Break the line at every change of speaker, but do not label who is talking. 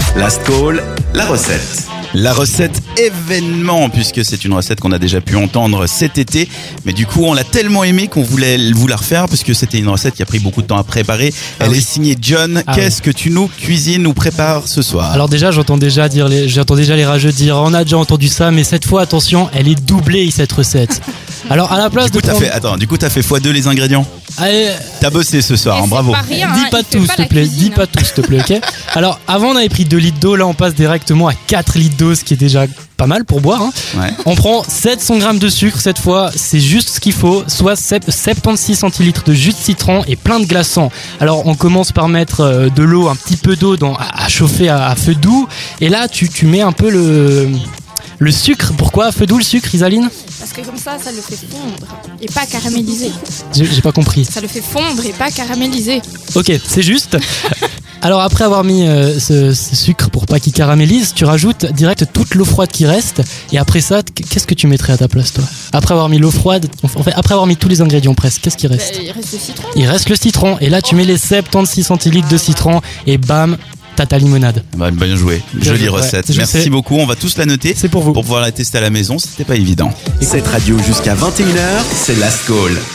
Last Call, la recette. La recette événement, puisque c'est une recette qu'on a déjà pu entendre cet été. Mais du coup, on l'a tellement aimée qu'on voulait vous la refaire, parce que c'était une recette qui a pris beaucoup de temps à préparer. Elle est signée John. Qu'est-ce que tu nous cuisines, nous prépares ce soir?
Alors déjà, j'entends déjà les rageux dire on a déjà entendu ça, mais cette fois, attention, elle est doublée cette recette. Alors à la place
du coup, t'as fait x2 les ingrédients.
Allez,
t'as bossé ce soir, bravo.
Dis pas tout, s'il te plaît. Dis pas tout, s'il te plaît, ok? Alors, avant, on avait pris 2 litres d'eau. Là, on passe directement à 4 litres d'eau, ce qui est déjà pas mal pour boire. Hein.
Ouais.
On prend 700 grammes de sucre cette fois. C'est juste ce qu'il faut. Soit 76 centilitres de jus de citron et plein de glaçons. Alors, on commence par mettre de l'eau, un petit peu d'eau à chauffer à feu doux. Et là, tu mets un peu le sucre. Pourquoi à feu doux le sucre, Isaline?
Parce que comme ça le fait fondre et pas caraméliser.
J'ai pas compris.
Ça le fait fondre et pas caraméliser.
Ok, c'est juste. Alors après avoir mis ce sucre pour pas qu'il caramélise, tu rajoutes direct toute l'eau froide qui reste. Et après ça, qu'est-ce que tu mettrais à ta place, toi? Après avoir mis l'eau froide, après avoir mis tous les ingrédients presque, qu'est-ce qui reste?
Il reste le citron.
Il reste le citron. Et là, tu mets les 76 centilitres de citron et bam, t'as ta limonade.
Bah, bien joué. Jolie recette. Merci beaucoup. On va tous la noter.
C'est pour vous.
Pour pouvoir la tester à la maison. C'était pas évident.
Cette radio jusqu'à 21h, c'est Last Call.